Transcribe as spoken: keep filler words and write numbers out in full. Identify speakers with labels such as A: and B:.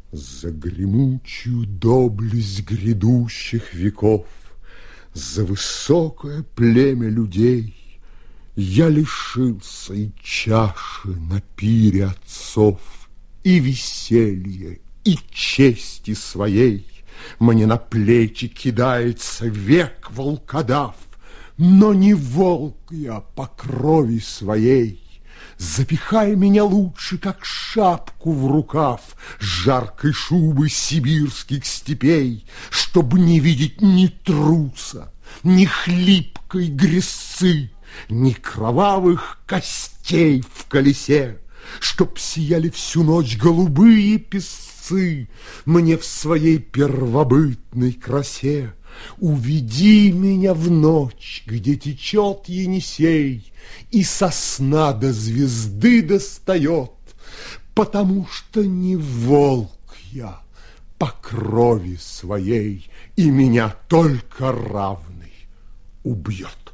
A: За гремучую доблесть грядущих веков, за высокое племя людей я лишился и чаши на пире отцов, и веселья, и чести своей. Мне на плечи кидается век волкодав, но не волк я по крови своей. Запихай меня лучше, как шапку в рукав, жаркой шубы сибирских степей, чтобы не видеть ни труса, ни хлипкой грязцы, ни кровавых костей в колесе, чтоб сияли всю ночь голубые песцы мне в своей первобытной красе. Уведи меня в ночь, где течет Енисей, и сосна до звезды достает, потому что не волк я по крови своей, и меня только равный убьет.